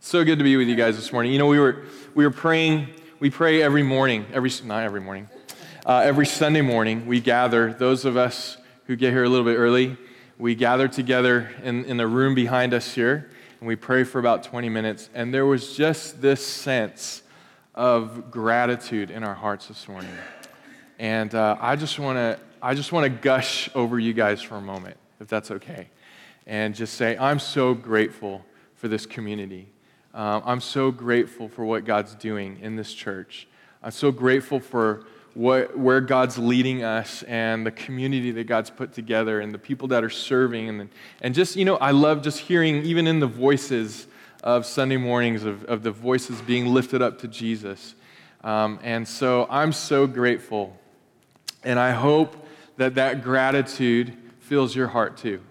So good to be with you guys this morning. You know, we were praying. We pray every morning. Every Sunday morning, we gather. Those of us who get here a little bit early, we gather together in the room behind us here, and we pray for about 20 minutes. And there was just this sense of gratitude in our hearts this morning. And I just want to gush over you guys for a moment, if that's okay, and just say I'm so grateful for this community. I'm so grateful for what God's doing in this church. I'm so grateful for where God's leading us and the community that God's put together and the people that are serving. And just, you know, I love just hearing, even in the voices of Sunday mornings, of the voices being lifted up to Jesus. And so I'm so grateful. And I hope that gratitude fills your heart too,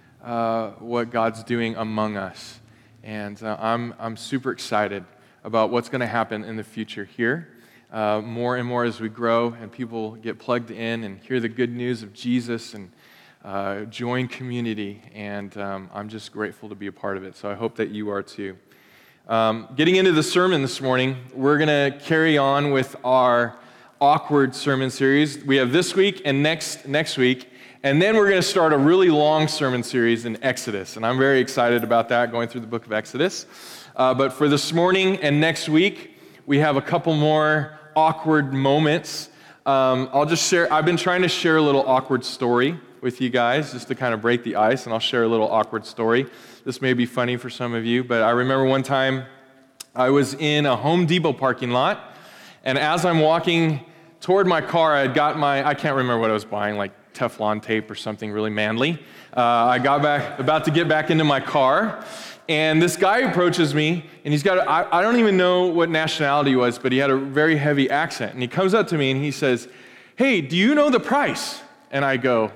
what God's doing among us. And I'm super excited about what's going to happen in the future here. More and more as we grow and people get plugged in and hear the good news of Jesus and join community. And I'm just grateful to be a part of it. So I hope that you are too. Getting into the sermon this morning, we're going to carry on with our awkward sermon series. We have this week and next week. And then we're going to start a really long sermon series in Exodus. And I'm very excited about that, going through the book of Exodus. But for this morning and next week, we have a couple more awkward moments. I'll just share. I've been trying to share a little awkward story with you guys, just to kind of break the ice, and I'll share a little awkward story. This may be funny for some of you, but I remember one time I was in a Home Depot parking lot, and as I'm walking toward my car, I can't remember what I was buying, like Teflon tape or something really manly. I got about to get back into my car, and this guy approaches me, and he's got, I don't even know what nationality he was, but he had a very heavy accent. And he comes up to me and he says, "Hey, do you know the price?" And I go,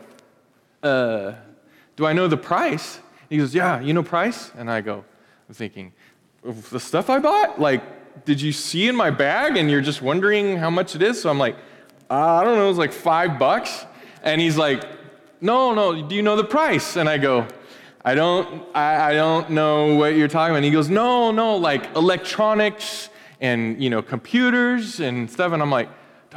"Do I know the price?" He goes, "Yeah, you know price?" And I go, I'm thinking, "The stuff I bought? Like, did you see in my bag and you're just wondering how much it is?" So I'm like, "I don't know, it was like $5. And he's like, no, do you know the price?" And I go, I don't know what you're talking about. And he goes, no, like electronics and, you know, computers and stuff. And I'm like,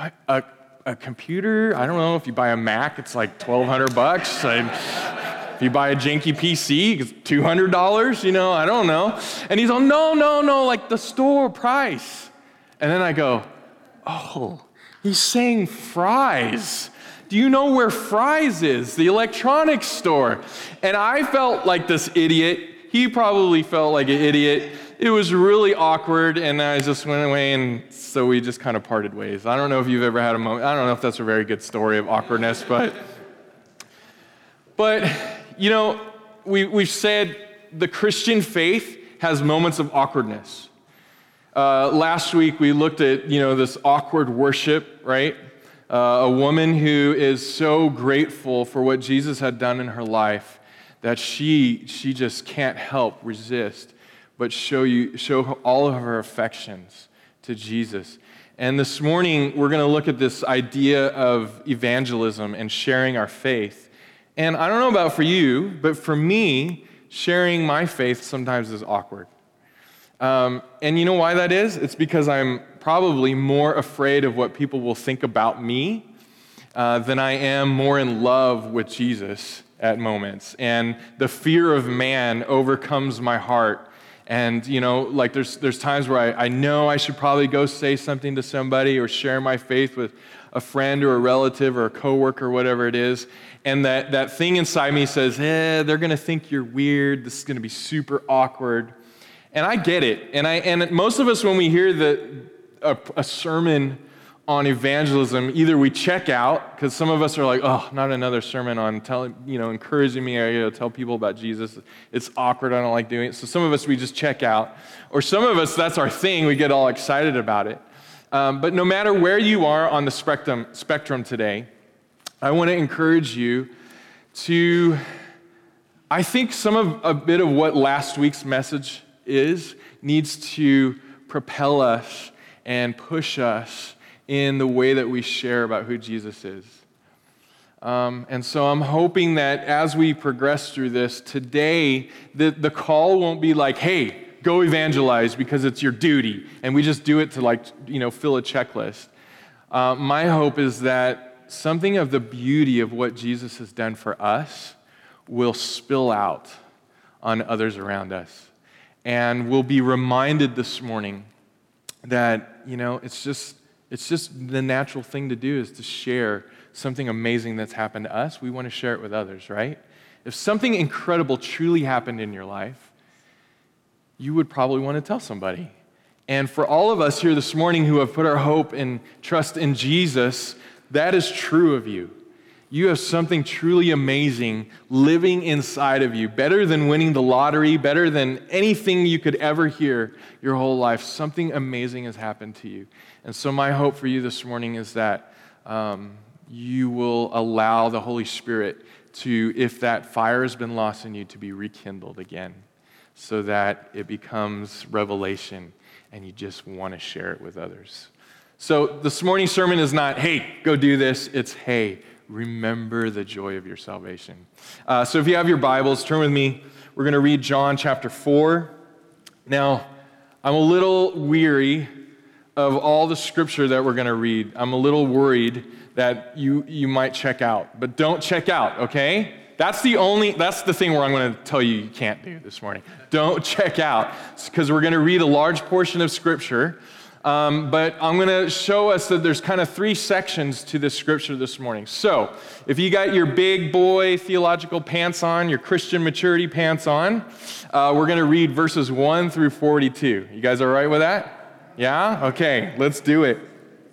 a computer? I don't know. If you buy a Mac, it's like $1,200. If you buy a janky PC, it's $200, you know, I don't know. And he's like, no, like the store price. And then I go, oh, he's saying Fry's. Do you know where Fry's is? The electronics store. And I felt like this idiot. He probably felt like an idiot. It was really awkward, and I just went away, and so we just kind of parted ways. I don't know if you've ever had a moment. I don't know if that's a very good story of awkwardness, but you know, we've said the Christian faith has moments of awkwardness. Last week we looked at, you know, this awkward worship, right? A woman who is so grateful for what Jesus had done in her life that she just can't help resist but show all of her affections to Jesus. And this morning we're going to look at this idea of evangelism and sharing our faith. And I don't know about for you, but for me, sharing my faith sometimes is awkward. And you know why that is? It's because I'm probably more afraid of what people will think about me than I am more in love with Jesus at moments. And the fear of man overcomes my heart. And, you know, like there's times where I know I should probably go say something to somebody or share my faith with a friend or a relative or a coworker or whatever it is. And that thing inside me says, they're going to think you're weird. This is going to be super awkward. And I get it. And most of us, when we hear a sermon on evangelism, either we check out, because some of us are like, oh, not another sermon on encouraging me to tell people about Jesus. It's awkward. I don't like doing it. So some of us, we just check out. Or some of us, that's our thing. We get all excited about it. But no matter where you are on the spectrum today, I want to encourage you to, I think a bit of what last week's message needs to propel us and push us in the way that we share about who Jesus is. And so I'm hoping that as we progress through this, today, the call won't be like, hey, go evangelize because it's your duty, and we just do it to fill a checklist. My hope is that something of the beauty of what Jesus has done for us will spill out on others around us. And we'll be reminded this morning that, it's just the natural thing to do is to share something amazing that's happened to us. We want to share it with others, right? If something incredible truly happened in your life, you would probably want to tell somebody. And for all of us here this morning who have put our hope and trust in Jesus, that is true of you. You have something truly amazing living inside of you, better than winning the lottery, better than anything you could ever hear your whole life. Something amazing has happened to you. And so my hope for you this morning is that you will allow the Holy Spirit to, if that fire has been lost in you, to be rekindled again so that it becomes revelation and you just want to share it with others. So this morning's sermon is not, hey, go do this. It's, hey, remember the joy of your salvation. So if you have your Bibles, turn with me. We're going to read John chapter 4. Now, I'm a little weary of all the scripture that we're going to read. I'm a little worried that you might check out. But don't check out, okay? That's the thing where I'm going to tell you can't do this morning. Don't check out, because we're going to read a large portion of scripture. But I'm going to show us that there's kind of 3 sections to this scripture this morning. So if you got your big boy theological pants on, your Christian maturity pants on, we're going to read verses 1 through 42. You guys all right with that? Yeah? Okay, let's do it.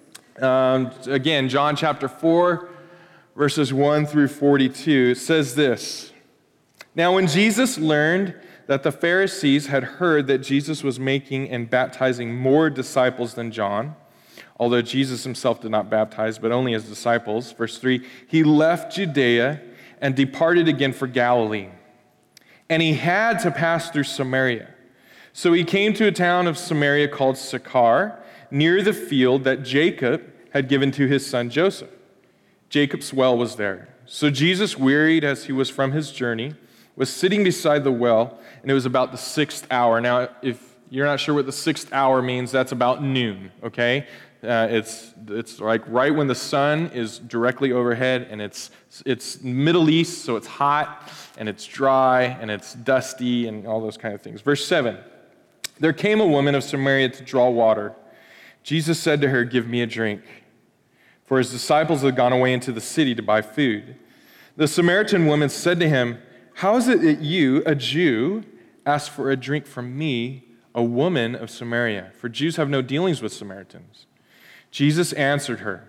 Again, John chapter 4, verses 1 through 42. It says this: Now when Jesus learned that the Pharisees had heard that Jesus was making and baptizing more disciples than John, although Jesus himself did not baptize, but only his disciples. Verse 3, he left Judea and departed again for Galilee. And he had to pass through Samaria. So he came to a town of Samaria called Sychar, near the field that Jacob had given to his son Joseph. Jacob's well was there. So Jesus, wearied as he was from his journey, was sitting beside the well, and it was about the 6th hour. Now, if you're not sure what the 6th hour means, that's about noon, okay? It's like right when the sun is directly overhead, and it's Middle East, so it's hot, and it's dry, and it's dusty, and all those kind of things. Verse 7, there came a woman of Samaria to draw water. Jesus said to her, give me a drink. For his disciples had gone away into the city to buy food. The Samaritan woman said to him, how is it that you, a Jew, ask for a drink from me, a woman of Samaria? For Jews have no dealings with Samaritans. Jesus answered her,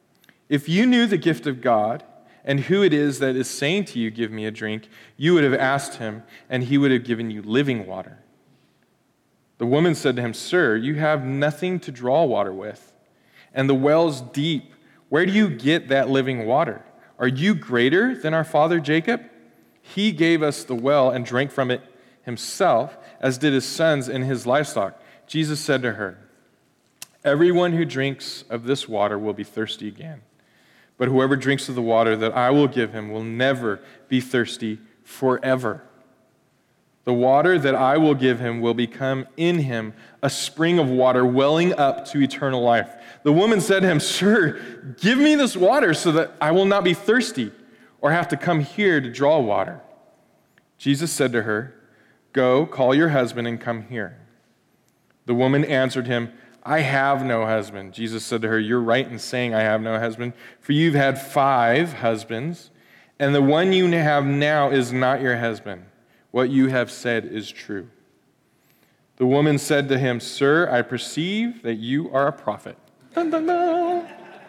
if you knew the gift of God and who it is that is saying to you, give me a drink, you would have asked him, and he would have given you living water. The woman said to him, sir, you have nothing to draw water with, and the well's deep. Where do you get that living water? Are you greater than our father Jacob? He gave us the well and drank from it himself, as did his sons and his livestock. Jesus said to her, everyone who drinks of this water will be thirsty again. But whoever drinks of the water that I will give him will never be thirsty forever. The water that I will give him will become in him a spring of water welling up to eternal life. The woman said to him, sir, give me this water so that I will not be thirsty or have to come here to draw water. Jesus said to her, go, call your husband and come here. The woman answered him, I have no husband. Jesus said to her, you're right in saying I have no husband, for you've had 5 husbands, and the one you have now is not your husband. What you have said is true. The woman said to him, sir, I perceive that you are a prophet. Dun, dun, dun.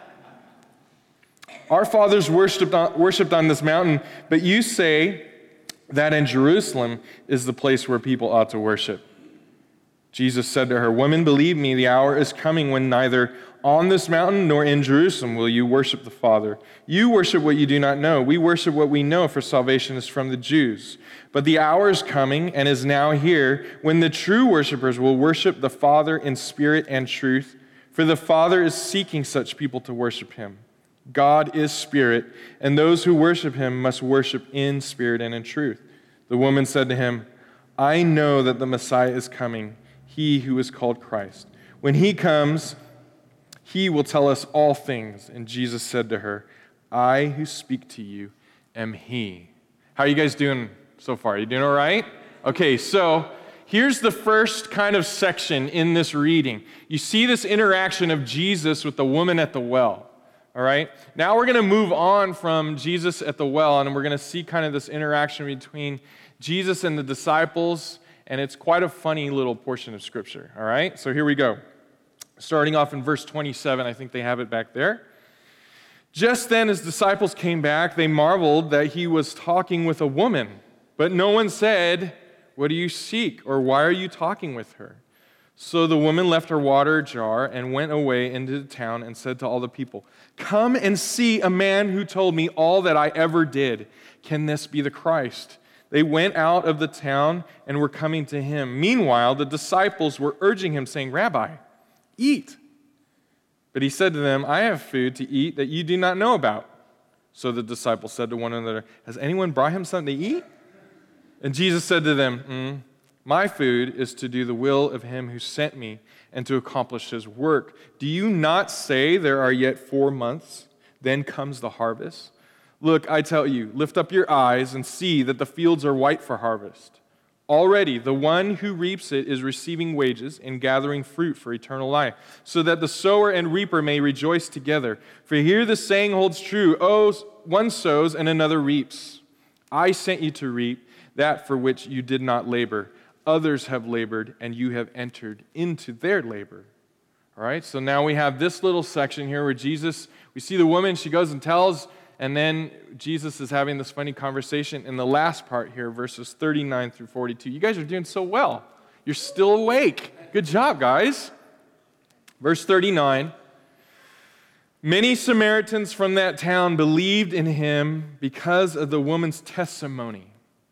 Our fathers worshipped on this mountain, but you say that in Jerusalem is the place where people ought to worship. Jesus said to her, woman, believe me, the hour is coming when neither on this mountain nor in Jerusalem will you worship the Father. You worship what you do not know. We worship what we know, for salvation is from the Jews. But the hour is coming and is now here when the true worshipers will worship the Father in spirit and truth, for the Father is seeking such people to worship him. God is spirit, and those who worship him must worship in spirit and in truth. The woman said to him, I know that the Messiah is coming, he who is called Christ. When he comes, he will tell us all things." And Jesus said to her, "I who speak to you am he." How are you guys doing so far? You doing all right? Okay, so here's the first kind of section in this reading. You see this interaction of Jesus with the woman at the well. All right? Now we're going to move on from Jesus at the well, and we're going to see kind of this interaction between Jesus and the disciples, and it's quite a funny little portion of Scripture. All right? So here we go. Starting off in verse 27, I think they have it back there. "Just then his disciples came back. They marveled that he was talking with a woman, but no one said, 'What do you seek?' or 'Why are you talking with her?' So the woman left her water jar and went away into the town and said to all the people, 'Come and see a man who told me all that I ever did. Can this be the Christ?' They went out of the town and were coming to him. Meanwhile, the disciples were urging him, saying, 'Rabbi, eat.' But he said to them, 'I have food to eat that you do not know about.' So the disciples said to one another, 'Has anyone brought him something to eat?' And Jesus said to them, 'My food is to do the will of him who sent me and to accomplish his work. Do you not say there are yet 4 months? Then comes the harvest? Look, I tell you, lift up your eyes and see that the fields are white for harvest. Already the one who reaps it is receiving wages and gathering fruit for eternal life, so that the sower and reaper may rejoice together. For here the saying holds true, one sows and another reaps. I sent you to reap that for which you did not labor. Others have labored, and you have entered into their labor." All right, so now we have this little section here where Jesus, we see the woman, she goes and tells, and then Jesus is having this funny conversation. In the last part here, verses 39 through 42, you guys are doing so well. You're still awake. Good job, guys. Verse 39, "Many Samaritans from that town believed in him because of the woman's testimony.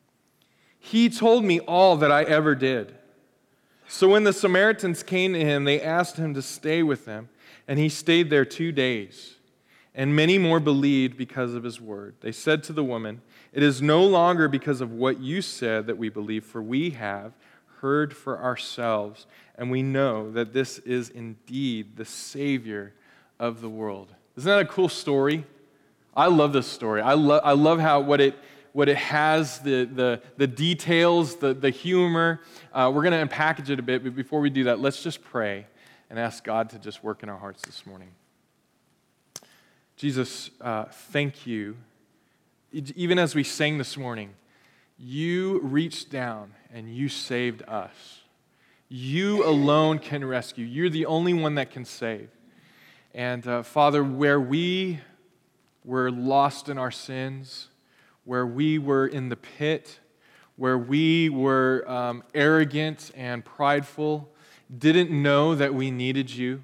He told me all that I ever did." So when the Samaritans came to him, they asked him to stay with them, and he stayed there 2 days. And many more believed because of his word. They said to the woman, "It is no longer because of what you said that we believe, for we have heard for ourselves, and we know that this is indeed the Savior of the world." Isn't that a cool story? I love this story. I love how what it has, the details, the humor. We're going to unpackage it a bit, but before we do that, let's just pray and ask God to just work in our hearts this morning. Jesus, thank you. Even as we sang this morning, you reached down and you saved us. You alone can rescue. You're the only one that can save. And Father, where we were lost in our sins, where we were in the pit, where we were arrogant and prideful, didn't know that we needed you,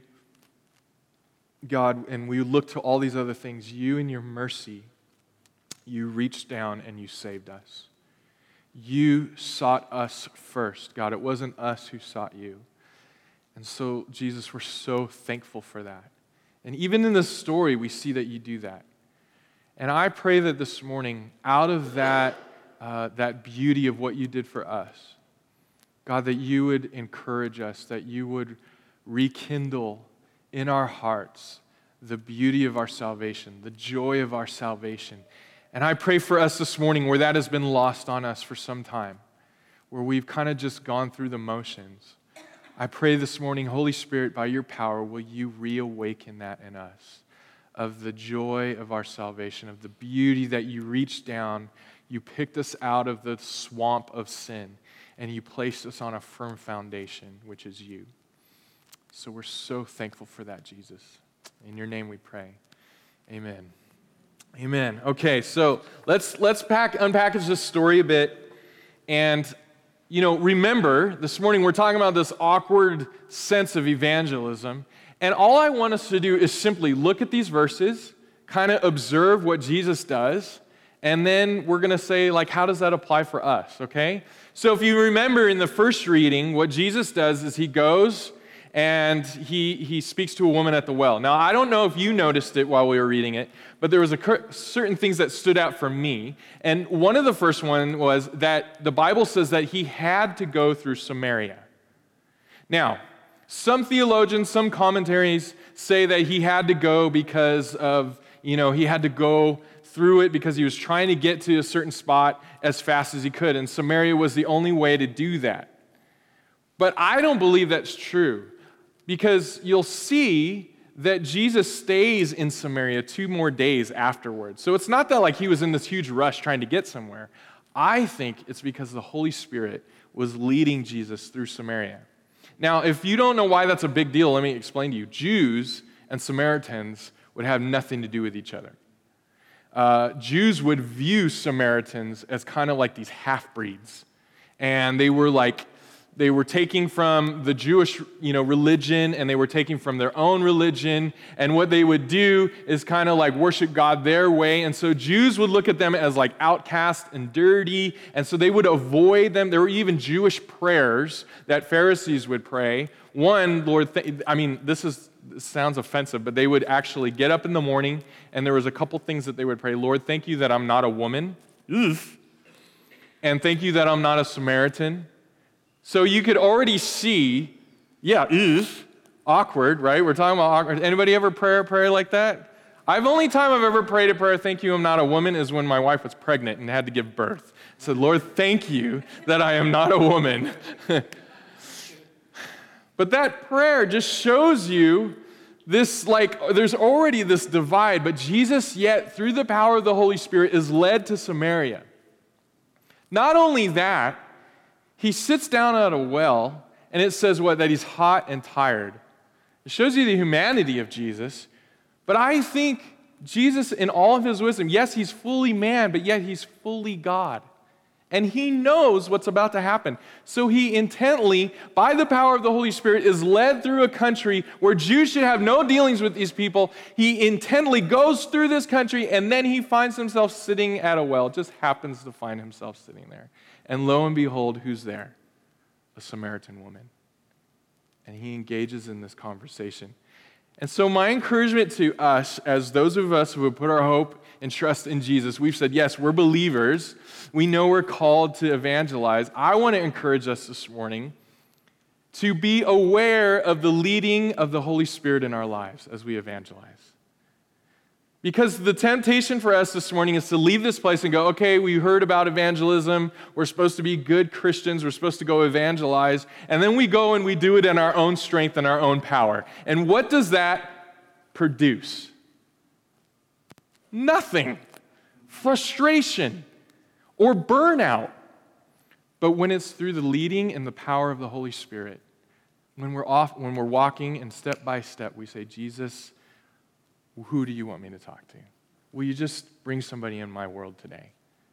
God, and we look to all these other things, you in your mercy, you reached down and you saved us. You sought us first, God. It wasn't us who sought you. And so, Jesus, we're so thankful for that. And even in this story, we see that you do that. And I pray that this morning, out of that beauty of what you did for us, God, that you would encourage us, that you would rekindle in our hearts the beauty of our salvation, the joy of our salvation. And I pray for us this morning where that has been lost on us for some time, where we've kind of just gone through the motions. I pray this morning, Holy Spirit, by your power, will you reawaken that in us, of the joy of our salvation, of the beauty that you reached down, you picked us out of the swamp of sin, and you placed us on a firm foundation, which is you. So we're so thankful for that, Jesus. In your name we pray. Amen. Amen. Okay, so let's unpackage this story a bit. And, remember, this morning we're talking about this awkward sense of evangelism. And all I want us to do is simply look at these verses, kind of observe what Jesus does, and then we're going to say, how does that apply for us, okay? So if you remember in the first reading, what Jesus does is he goes and he speaks to a woman at the well. Now, I don't know if you noticed it while we were reading it, but there was certain things that stood out for me. And one of the first one was that the Bible says that he had to go through Samaria. Now, some theologians, some commentaries say that he had to go because of, he had to go through it because he was trying to get to a certain spot as fast as he could, and Samaria was the only way to do that. But I don't believe that's true, because you'll see that Jesus stays in Samaria 2 more days afterwards. So it's not that like he was in this huge rush trying to get somewhere. I think it's because the Holy Spirit was leading Jesus through Samaria. Now, if you don't know why that's a big deal, let me explain to you. Jews and Samaritans would have nothing to do with each other. Jews would view Samaritans as kind of like these half-breeds. And they were taking from the Jewish, religion, and they were taking from their own religion, and what they would do is kind of like worship God their way, and so Jews would look at them as like outcast and dirty, and so they would avoid them. There were even Jewish prayers that Pharisees would pray. One, Lord, this sounds offensive, but they would actually get up in the morning, and there was a couple things that they would pray. Lord, thank you that I'm not a woman, and thank you that I'm not a Samaritan. So you could already see, awkward, right? We're talking about awkward. Anybody ever pray a prayer like that? Only time I've ever prayed a prayer, thank you, I'm not a woman, is when my wife was pregnant and had to give birth. I said, Lord, thank you that I am not a woman. But that prayer just shows you this, there's already this divide, but Jesus, yet, through the power of the Holy Spirit, is led to Samaria. Not only that, he sits down at a well, and it says what? That he's hot and tired. It shows you the humanity of Jesus, but I think Jesus, in all of his wisdom, yes, he's fully man, but yet he's fully God. And he knows what's about to happen. So he intently, by the power of the Holy Spirit, is led through a country where Jews should have no dealings with these people. He intently goes through this country, and then he finds himself sitting at a well, just happens to find himself sitting there. And lo and behold, who's there? A Samaritan woman. And he engages in this conversation. And so my encouragement to us, as those of us who have put our hope and trust in Jesus, we've said, yes, we're believers. We know we're called to evangelize. I want to encourage us this morning to be aware of the leading of the Holy Spirit in our lives as we evangelize. Because the temptation for us this morning is to leave this place and go, okay, we heard about evangelism. We're supposed to be good Christians. We're supposed to go evangelize. And then we go and we do it in our own strength and our own power. And what does that produce? Nothing. Frustration or burnout. But when it's through the leading and the power of the Holy Spirit, when we're walking and step by step, we say, Jesus, who do you want me to talk to? Will you just bring somebody in my world today?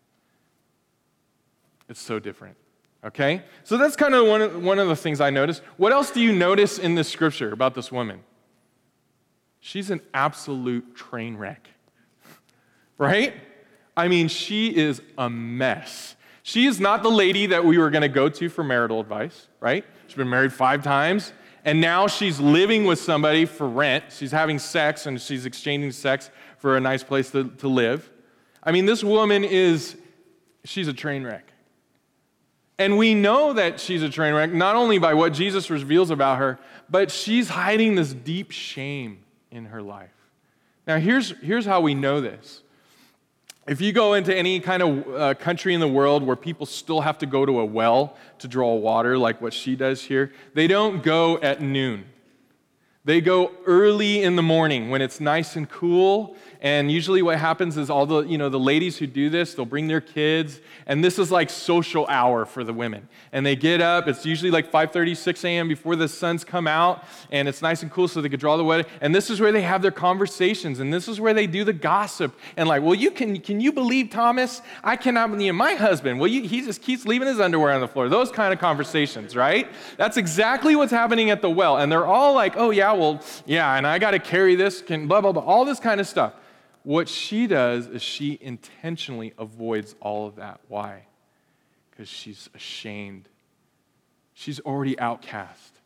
It's so different, okay? So that's kind of one of the things I noticed. What else do you notice in this scripture about this woman? She's an absolute train wreck, right? I mean, she is a mess. She is not the lady that we were going to go to for marital advice, right? She's been married 5 times. And now she's living with somebody for rent. She's having sex, and she's exchanging sex for a nice place to live. I mean, this woman she's a train wreck. And we know that she's a train wreck, not only by what Jesus reveals about her, but she's hiding this deep shame in her life. Now, here's how we know this. If you go into any kind of country in the world where people still have to go to a well to draw water, like what she does here, they don't go at noon. They go early in the morning when it's nice and cool, and usually what happens is all the ladies who do this, they'll bring their kids, and this is like social hour for the women. And they get up, it's usually like 5:30, 6 a.m. before the sun's come out, and it's nice and cool so they could draw the wedding. And this is where they have their conversations, and this is where they do the gossip. And like, well, can you believe Thomas? I cannot believe my husband. Well, he just keeps leaving his underwear on the floor. Those kind of conversations, right? That's exactly what's happening at the well. And they're all like, oh yeah, and I got to carry this, blah, blah, blah, all this kind of stuff. What she does is she intentionally avoids all of that. Why? Because she's ashamed. She's already outcast.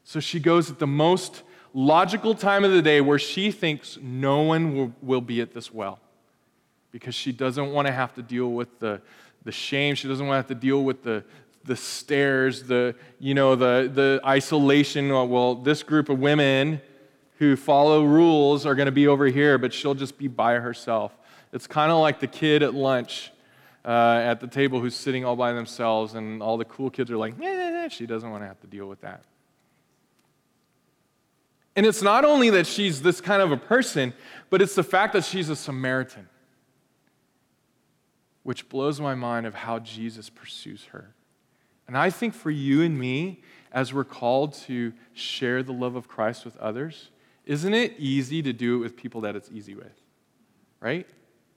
So she goes at the most logical time of the day where she thinks no one will be at this well, because she doesn't want to have to deal with the shame. She doesn't want to have to deal with the stares, the isolation. Well, this group of women who follow rules are going to be over here, but she'll just be by herself. It's kind of like the kid at lunch at the table who's sitting all by themselves, and all the cool kids are like, she doesn't want to have to deal with that. And it's not only that she's this kind of a person, but it's the fact that she's a Samaritan, which blows my mind of how Jesus pursues her. And I think for you and me, as we're called to share the love of Christ with others, isn't it easy to do it with people that it's easy with, right?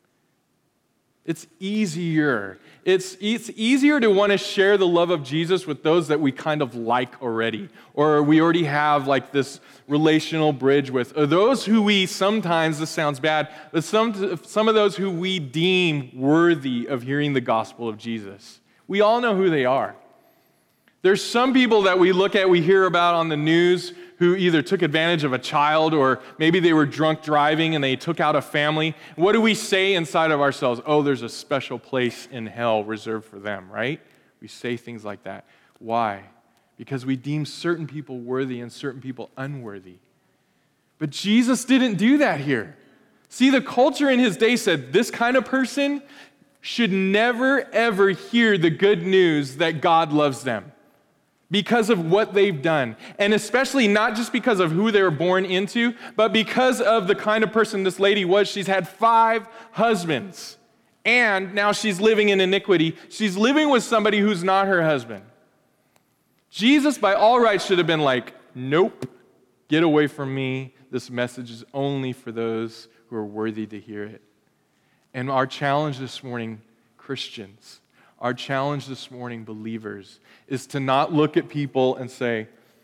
It's easier. It's easier to want to share the love of Jesus with those that we kind of like already, or we already have like this relational bridge with, or those who we sometimes, this sounds bad, but some of those who we deem worthy of hearing the gospel of Jesus. We all know who they are. There's some people that we look at, we hear about on the news, who either took advantage of a child, or maybe they were drunk driving and they took out a family. What do we say inside of ourselves? Oh, there's a special place in hell reserved for them, right? We say things like that. Why? Because we deem certain people worthy and certain people unworthy. But Jesus didn't do that here. See, the culture in his day said this kind of person should never, ever hear the good news that God loves them, because of what they've done. And especially not just because of who they were born into, but because of the kind of person this lady was. She's had 5 husbands, and now she's living in iniquity. She's living with somebody who's not her husband. Jesus, by all rights, should have been like, nope, get away from me. This message is only for those who are worthy to hear it. And our challenge this morning, Christians, our challenge this morning, believers, is to not look at people and say,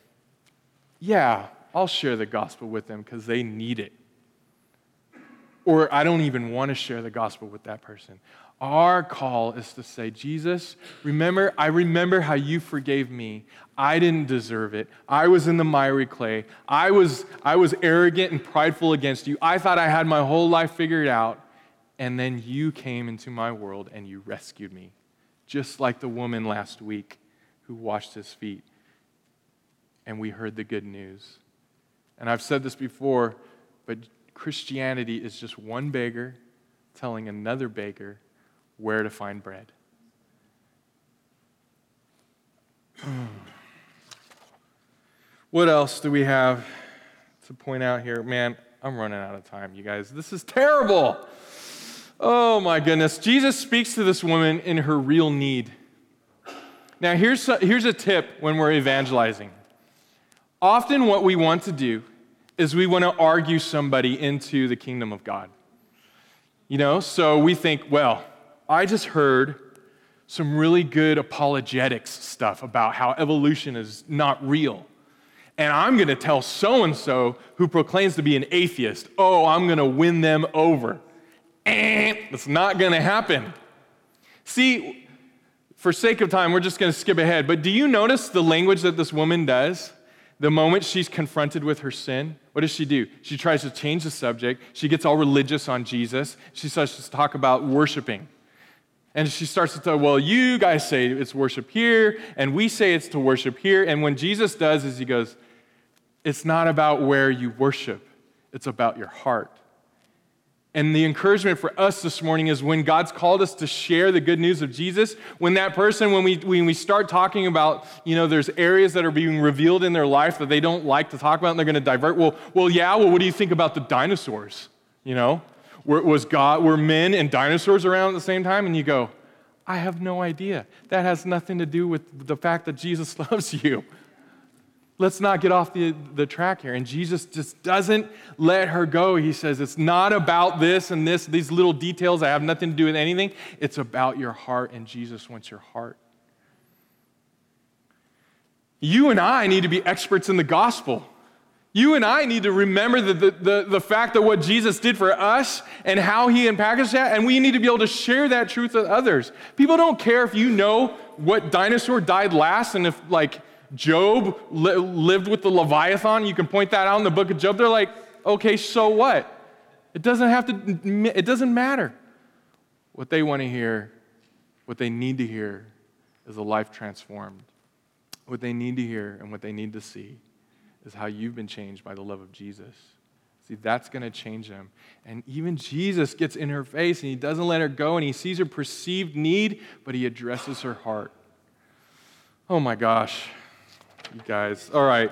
yeah, I'll share the gospel with them because they need it. Or I don't even want to share the gospel with that person. Our call is to say, Jesus, I remember how you forgave me. I didn't deserve it. I was in the miry clay. I was arrogant and prideful against you. I thought I had my whole life figured out. And then you came into my world and you rescued me. Just like the woman last week who washed his feet. And we heard the good news. And I've said this before, but Christianity is just one beggar telling another beggar where to find bread. What else do we have to point out here? Man, I'm running out of time, you guys. This is terrible. Oh my goodness. Jesus speaks to this woman in her real need. Now here's a tip when we're evangelizing. Often what we want to do is we want to argue somebody into the kingdom of God. So we think, well, I just heard some really good apologetics stuff about how evolution is not real. And I'm going to tell so-and-so who proclaims to be an atheist, I'm going to win them over. It's not going to happen. See, for sake of time, we're just going to skip ahead. But do you notice the language that this woman does? The moment she's confronted with her sin, what does she do? She tries to change the subject. She gets all religious on Jesus. She starts to talk about worshiping. And she starts to tell, well, you guys say it's worship here, and we say it's to worship here. And when Jesus does is he goes, it's not about where you worship. It's about your heart. And the encouragement for us this morning is when God's called us to share the good news of Jesus, when we start talking about, there's areas that are being revealed in their life that they don't like to talk about and they're going to divert. Well, what do you think about the dinosaurs? Were men and dinosaurs around at the same time? And you go, I have no idea. That has nothing to do with the fact that Jesus loves you. Let's not get off the track here. And Jesus just doesn't let her go. He says, it's not about this and this, these little details that have nothing to do with anything. It's about your heart, and Jesus wants your heart. You and I need to be experts in the gospel. You and I need to remember the fact that what Jesus did for us and how he unpackaged that, and we need to be able to share that truth with others. People don't care if you know what dinosaur died last and if, Job lived with the Leviathan. You can point that out in the book of Job. They're like, okay, so what? It doesn't matter. What they want to hear, what they need to hear is a life transformed. What they need to hear and what they need to see is how you've been changed by the love of Jesus. See, that's going to change them. And even Jesus gets in her face, and he doesn't let her go, and he sees her perceived need, but he addresses her heart. Oh my gosh, you guys. All right.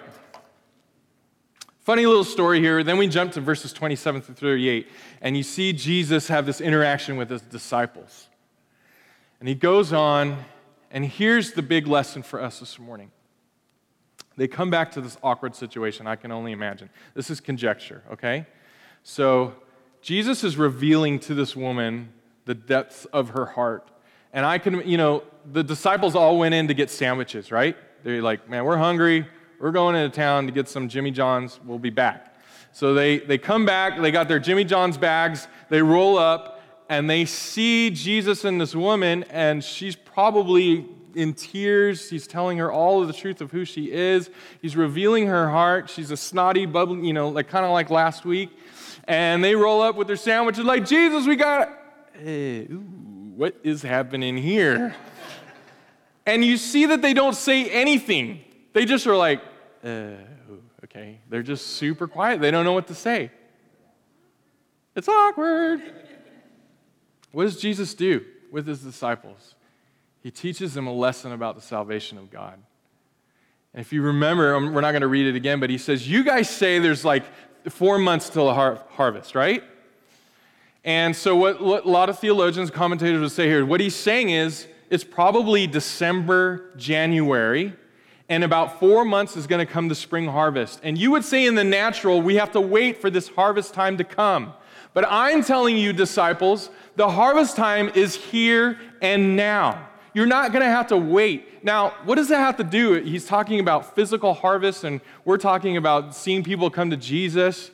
Funny little story here. Then we jump to verses 27 through 38, and you see Jesus have this interaction with his disciples. And he goes on, and here's the big lesson for us this morning. They come back to this awkward situation, I can only imagine. This is conjecture, okay? So Jesus is revealing to this woman the depths of her heart. And the disciples all went in to get sandwiches, right? They're like, man, we're hungry. We're going into town to get some Jimmy John's. We'll be back. So they come back. They got their Jimmy John's bags. They roll up, and they see Jesus and this woman, and she's probably in tears. He's telling her all of the truth of who she is. He's revealing her heart. She's a snotty, bubbly, kind of like last week. And they roll up with their sandwiches like, Jesus, we got what is happening here? And you see that they don't say anything. They just are like, okay. They're just super quiet. They don't know what to say. It's awkward. What does Jesus do with his disciples? He teaches them a lesson about the salvation of God. And if you remember, we're not going to read it again, but he says, you guys say there's like 4 months till the harvest, right? And so what a lot of theologians, commentators would say here, what he's saying is, it's probably December, January, and about 4 months is going to come the spring harvest. And you would say in the natural, we have to wait for this harvest time to come. But I'm telling you, disciples, the harvest time is here and now. You're not going to have to wait. Now, what does that have to do? He's talking about physical harvest, and we're talking about seeing people come to Jesus.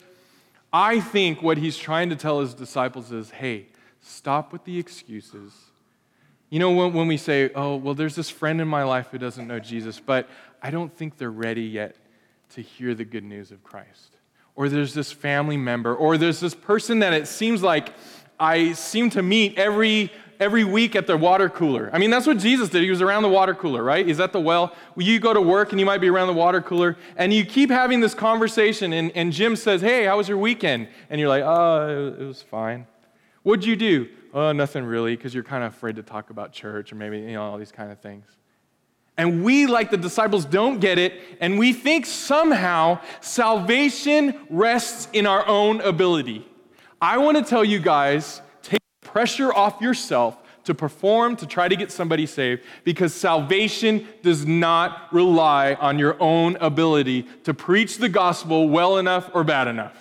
I think what he's trying to tell his disciples is, hey, stop with the excuses. When we say, oh, well, there's this friend in my life who doesn't know Jesus, but I don't think they're ready yet to hear the good news of Christ. Or there's this family member, or there's this person that it seems like I seem to meet every week at the water cooler. I mean, that's what Jesus did. He was around the water cooler, right? He's at the well. You go to work and you might be around the water cooler, and you keep having this conversation, and Jim says, hey, how was your weekend? And you're like, oh, it was fine. What'd you do? Oh, nothing really, because you're kind of afraid to talk about church or maybe, all these kind of things. And we, like the disciples, don't get it, and we think somehow salvation rests in our own ability. I want to tell you guys, take pressure off yourself to perform, to try to get somebody saved, because salvation does not rely on your own ability to preach the gospel well enough or bad enough.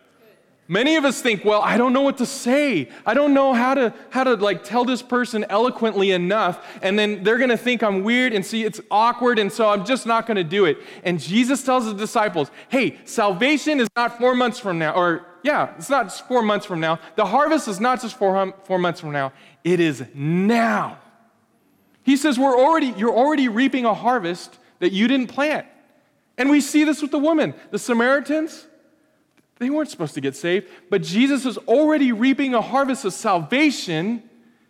Many of us think, well, I don't know what to say. I don't know how to tell this person eloquently enough, and then they're going to think I'm weird and see it's awkward, and so I'm just not going to do it. And Jesus tells the disciples, hey, salvation is not 4 months from now, it's not 4 months from now. The harvest is not just 4 months from now. It is now. He says you're already reaping a harvest that you didn't plant. And we see this with the woman. The Samaritans, they weren't supposed to get saved, but Jesus is already reaping a harvest of salvation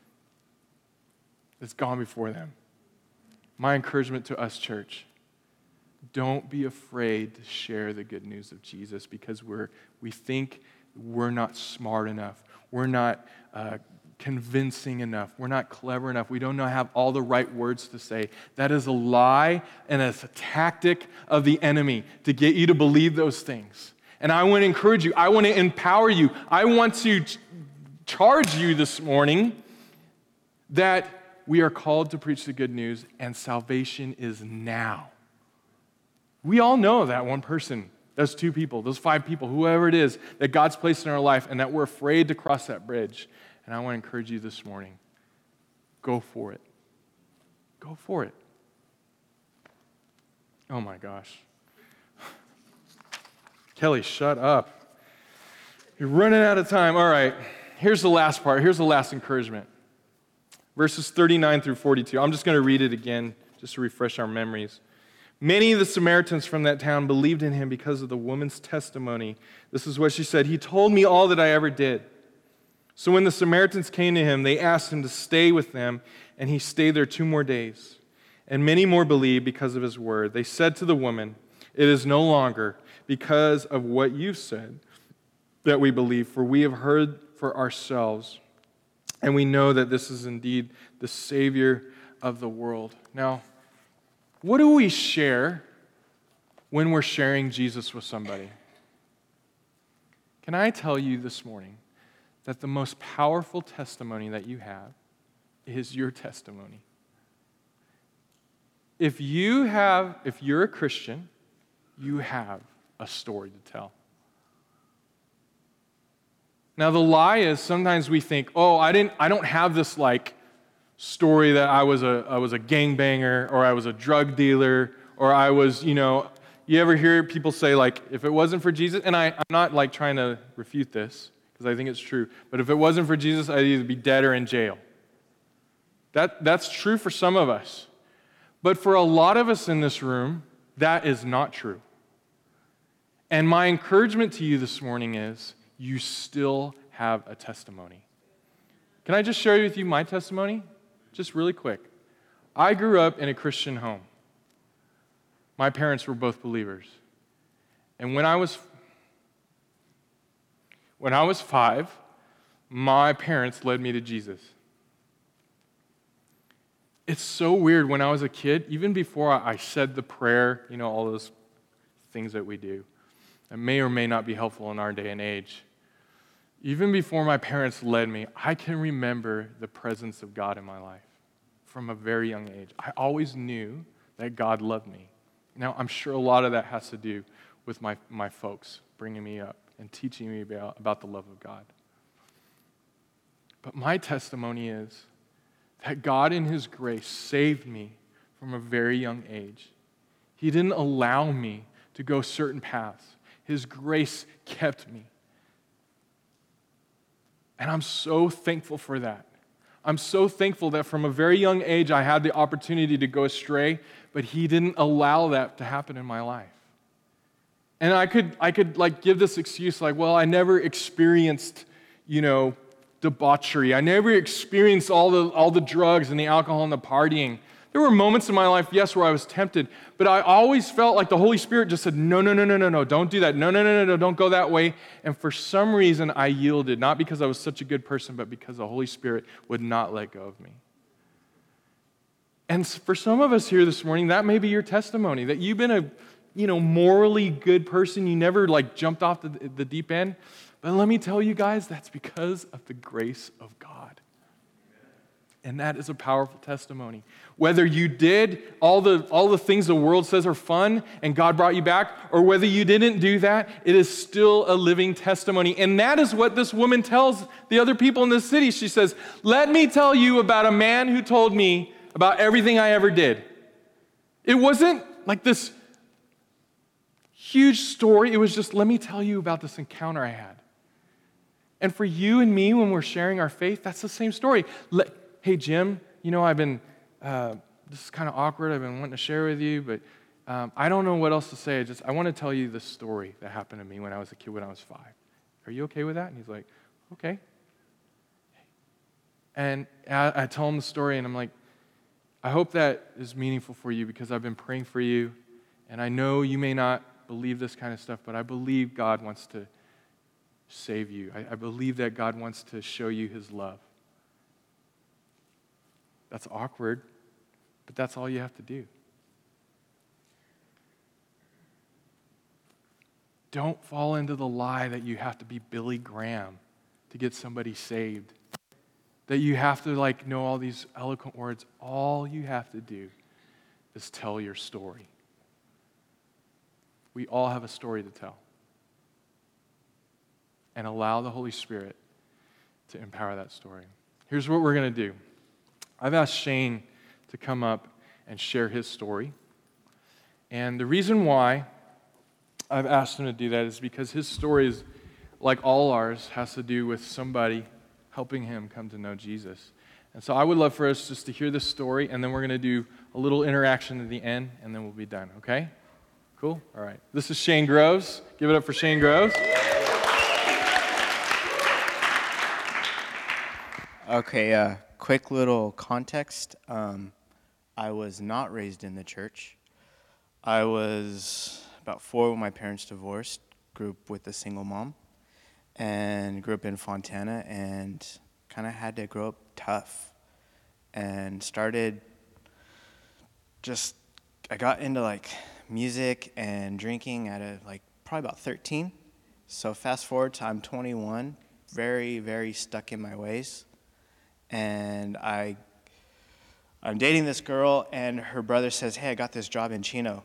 that's gone before them. My encouragement to us, church, don't be afraid to share the good news of Jesus, because we think we're not smart enough. We're not convincing enough. We're not clever enough. We don't have all the right words to say. That is a lie, and it's a tactic of the enemy to get you to believe those things. And I want to encourage you. I want to empower you. I want to charge you this morning that we are called to preach the good news, and salvation is now. We all know that one person, those 2 people, those 5 people, whoever it is that God's placed in our life, and that we're afraid to cross that bridge. And I want to encourage you this morning, go for it. Go for it. Oh my gosh. Kelly, shut up. You're running out of time. All right, here's the last part. Here's the last encouragement. Verses 39 through 42. I'm just going to read it again just to refresh our memories. Many of the Samaritans from that town believed in him because of the woman's testimony. This is what she said, "He told me all that I ever did." So when the Samaritans came to him, they asked him to stay with them, and he stayed there 2 more days. And many more believed because of his word. They said to the woman, "It is no longer because of what you've said that we believe, for we have heard for ourselves, and we know that this is indeed the Savior of the world." Now, what do we share when we're sharing Jesus with somebody? Can I tell you this morning that the most powerful testimony that you have is your testimony? If you're a Christian, you have a story to tell. Now, the lie is sometimes we think, oh, I don't have this like story that I was a gangbanger, or I was a drug dealer, or I was, you ever hear people say like, if it wasn't for Jesus, and I'm not like trying to refute this, because I think it's true, but if it wasn't for Jesus, I'd either be dead or in jail. That's true for some of us. But for a lot of us in this room, that is not true. And my encouragement to you this morning is, you still have a testimony. Can I just share with you my testimony? Just really quick. I grew up in a Christian home. My parents were both believers. And when I was 5, my parents led me to Jesus. It's so weird. When I was a kid, even before I said the prayer, all those things that we do, that may or may not be helpful in our day and age. Even before my parents led me, I can remember the presence of God in my life from a very young age. I always knew that God loved me. Now, I'm sure a lot of that has to do with my folks bringing me up and teaching me about the love of God. But my testimony is that God in his grace saved me from a very young age. He didn't allow me to go certain paths. His grace kept me. And I'm so thankful for that. I'm so thankful that from a very young age I had the opportunity to go astray, but he didn't allow that to happen in my life. And I could like give this excuse like, well, I never experienced, debauchery. I never experienced all the drugs and the alcohol and the partying. There were moments in my life, yes, where I was tempted, but I always felt like the Holy Spirit just said, no, don't do that. No, don't go that way. And for some reason, I yielded, not because I was such a good person, but because the Holy Spirit would not let go of me. And for some of us here this morning, that may be your testimony, that you've been a morally good person. You never jumped off the deep end. But let me tell you guys, that's because of the grace of God. And that is a powerful testimony. Whether you did all the things the world says are fun and God brought you back, or whether you didn't do that, it is still a living testimony. And that is what this woman tells the other people in this city. She says, "Let me tell you about a man who told me about everything I ever did." It wasn't like this huge story. It was just, let me tell you about this encounter I had. And for you and me, when we're sharing our faith, that's the same story. Hey, Jim, I've been, this is kind of awkward. I've been wanting to share with you, but I don't know what else to say. I want to tell you this story that happened to me when I was a kid, when I was 5. Are you okay with that? And he's like, okay. And I tell him the story, and I'm like, I hope that is meaningful for you because I've been praying for you, and I know you may not believe this kind of stuff, but I believe God wants to save you. I believe that God wants to show you his love. That's awkward, but that's all you have to do. Don't fall into the lie that you have to be Billy Graham to get somebody saved. That you have to know all these eloquent words. All you have to do is tell your story. We all have a story to tell. And allow the Holy Spirit to empower that story. Here's what we're going to do. I've asked Shane to come up and share his story. And the reason why I've asked him to do that is because his story is, like all ours, has to do with somebody helping him come to know Jesus. And so I would love for us just to hear this story, and then we're going to do a little interaction at the end, and then we'll be done, okay? Cool? All right. This is Shane Groves. Give it up for Shane Groves. Okay, quick little context. I was not raised in the church. I was about 4 when my parents divorced, grew up with a single mom, and grew up in Fontana, and kind of had to grow up tough, and I got into like music and drinking at probably about 13. So fast forward to I'm 21, very, very stuck in my ways. And I'm dating this girl, and her brother says, hey, I got this job in Chino.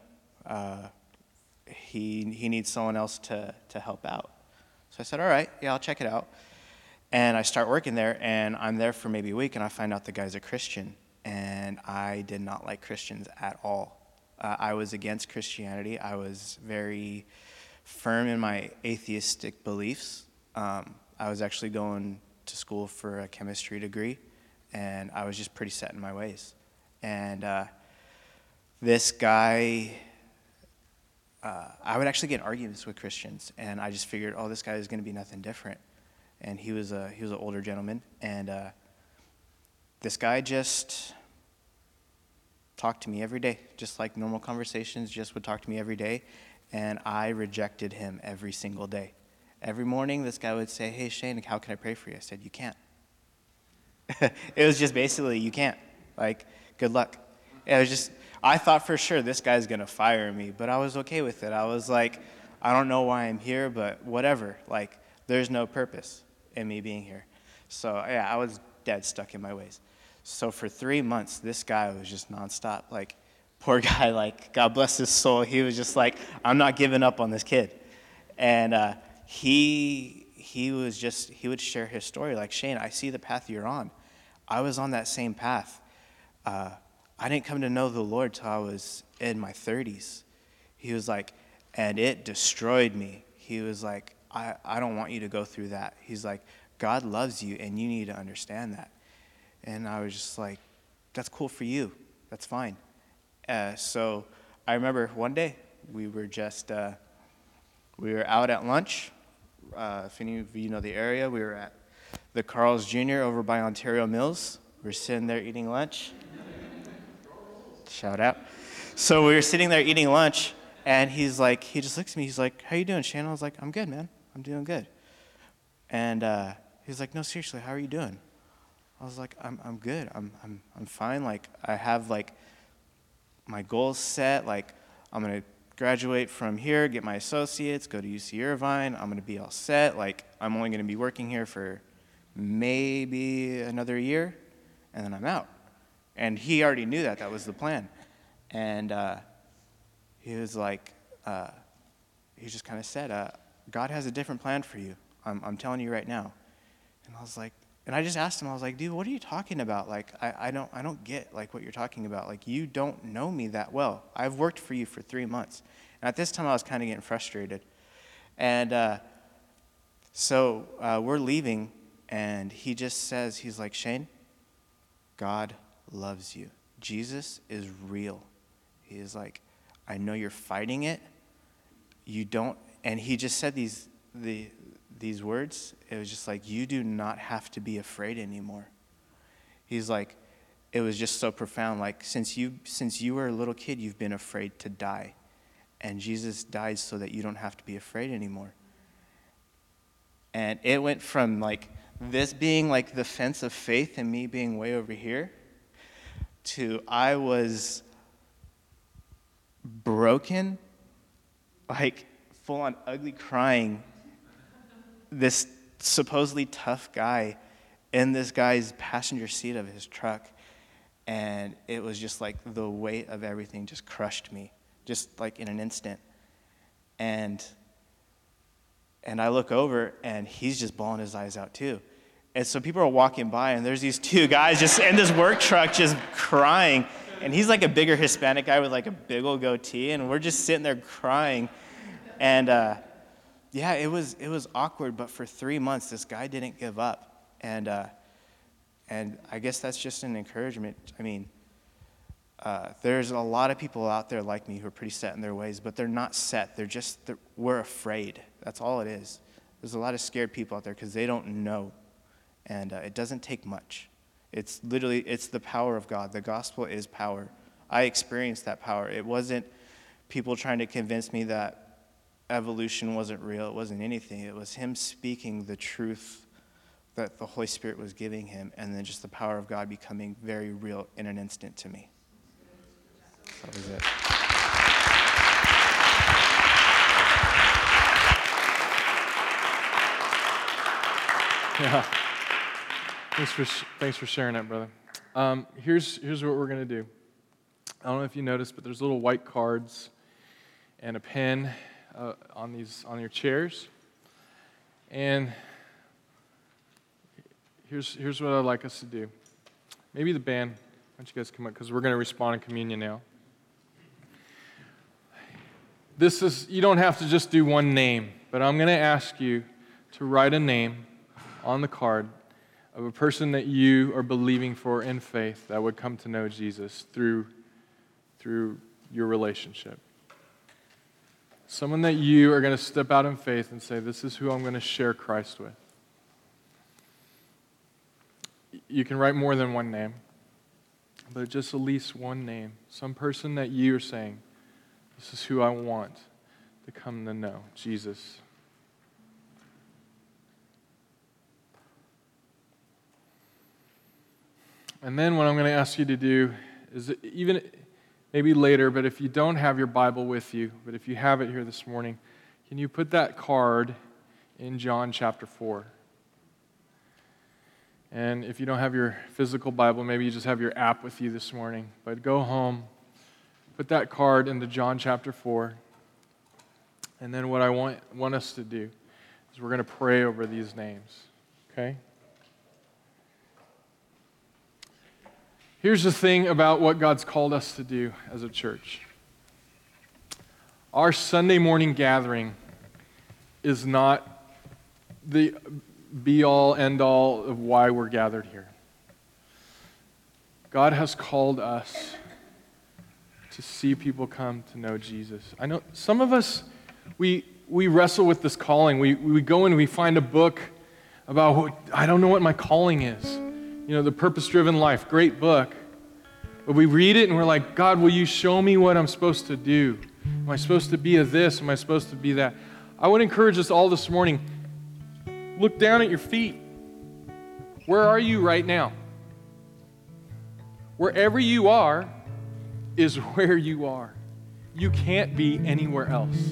He needs someone else to help out. So I said, all right, yeah, I'll check it out. And I start working there, and I'm there for maybe a week, and I find out the guy's a Christian. And I did not like Christians at all. I was against Christianity. I was very firm in my atheistic beliefs. I was actually going to school for a chemistry degree, and I was just pretty set in my ways. And this guy, I would actually get in arguments with Christians, and I just figured, oh, this guy is going to be nothing different. And he was an older gentleman, and this guy just talked to me every day, just like normal conversations, just would talk to me every day, and I rejected him every single day. Every morning, this guy would say, hey, Shane, how can I pray for you? I said, you can't. It was just basically, you can't. Like, good luck. It was just, I thought for sure this guy's going to fire me, but I was okay with it. I was like, I don't know why I'm here, but whatever. Like, there's no purpose in me being here. So, yeah, I was dead stuck in my ways. So for 3 months, this guy was just nonstop. Like, poor guy, like, God bless his soul. He was just like, I'm not giving up on this kid. And he would share his story, like, Shane, I see the path you're on. I was on that same path. I didn't come to know the Lord till I was in my 30s. He was like, and it destroyed me. He was like, I don't want you to go through that. He's like, God loves you, and you need to understand that. And I was just like, that's cool for you. That's fine. So I remember one day we were out at lunch. If any of you know the area, we were at the Carl's Jr. over by Ontario Mills. We were sitting there eating lunch. Shout out. So we were sitting there eating lunch, and he just looks at me. He's like, how you doing, Shane? I was like, I'm good, man. I'm doing good. And he's like, no, seriously, how are you doing? I was like, I'm good. I'm fine. Like, I have like my goals set. Like, I'm gonna graduate from here, get my associates, go to UC Irvine. I'm gonna be all set. Like, I'm only gonna be working here for maybe another year, and then I'm out. And he already knew that was the plan. And he was like, he just kind of said, God has a different plan for you. I'm telling you right now. And I was like, and I just asked him, I was like, dude, what are you talking about? Like, I don't get like what you're talking about. Like, you don't know me that well. I've worked for you for 3 months. And at this time, I was kind of getting frustrated. And so we're leaving, and he just says, he's like, Shane, God loves you. Jesus is real. He is like, I know you're fighting it. You don't, and he just said these words. It was just like, you do not have to be afraid anymore. He's like, it was just so profound. Like, since you were a little kid, you've been afraid to die. And Jesus died so that you don't have to be afraid anymore. And it went from like this being like the fence of faith and me being way over here to I was broken, like full on ugly crying, this supposedly tough guy in this guy's passenger seat of his truck. And it was just like the weight of everything just crushed me, just like in an instant. And I look over, and he's just bawling his eyes out too. And so people are walking by, and there's these two guys just in this work truck just crying. And he's like a bigger Hispanic guy with like a big old goatee, and we're just sitting there crying. And yeah, it was awkward, but for 3 months, this guy didn't give up. And And I guess that's just an encouragement. I mean, there's a lot of people out there like me who are pretty set in their ways, but they're not set. We're afraid. That's all it is. There's a lot of scared people out there because they don't know. And it doesn't take much. It's the power of God. The gospel is power. I experienced that power. It wasn't people trying to convince me that evolution wasn't real. It wasn't anything. It was him speaking the truth that the Holy Spirit was giving him, and then just the power of God becoming very real in an instant to me. That was it. Yeah. Thanks for sharing that, brother. Here's what we're going to do. I don't know if you noticed, but there's little white cards and a pen on your chairs. And here's what I'd like us to do. Maybe the band, why don't you guys come up, because we're going to respond in communion now. You don't have to just do one name, but I'm going to ask you to write a name on the card of a person that you are believing for in faith that would come to know Jesus through your relationship. Someone that you are going to step out in faith and say, this is who I'm going to share Christ with. You can write more than one name, but just at least one name. Some person that you are saying, this is who I want to come to know Jesus. And then what I'm going to ask you to do is, even maybe later, but if you don't have your Bible with you, but if you have it here this morning, can you put that card in John chapter 4? And if you don't have your physical Bible, maybe you just have your app with you this morning. But go home, put that card into John chapter 4. And then what I want us to do is we're going to pray over these names, okay? Here's the thing about what God's called us to do as a church. Our Sunday morning gathering is not the be-all, end-all of why we're gathered here. God has called us to see people come to know Jesus. I know some of us, we wrestle with this calling. We go and we find a book about, I don't know what my calling is. The Purpose-Driven Life, great book. But we read it and we're like, God, will you show me what I'm supposed to do? Am I supposed to be a this? Am I supposed to be that? I would encourage us all this morning, look down at your feet. Where are you right now? Wherever you are is where you are. You can't be anywhere else.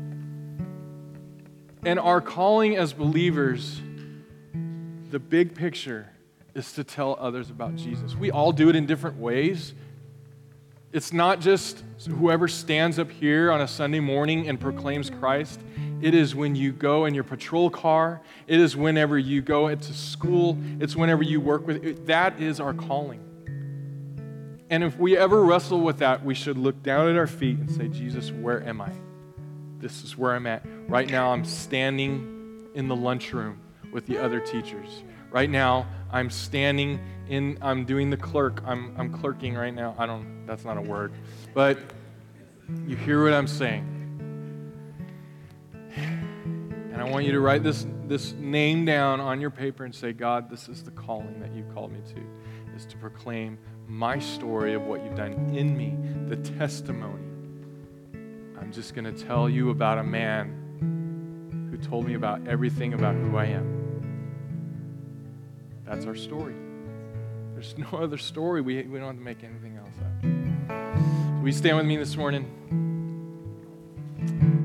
And our calling as believers, the big picture, is to tell others about Jesus. We all do it in different ways. It's not just whoever stands up here on a Sunday morning and proclaims Christ. It is when you go in your patrol car. It is whenever you go into school. It's whenever you work with. That is our calling. And if we ever wrestle with that, we should look down at our feet and say, Jesus, where am I? This is where I'm at. Right now, I'm standing in the lunchroom with the other teachers. Right now, I'm doing the clerk. I'm clerking right now. That's not a word. But you hear what I'm saying. And I want you to write this name down on your paper and say, God, this is the calling that you called me to, is to proclaim my story of what you've done in me, the testimony. I'm just going to tell you about a man who told me about everything about who I am. That's our story. There's no other story. We don't have to make anything else up. So will you stand with me this morning?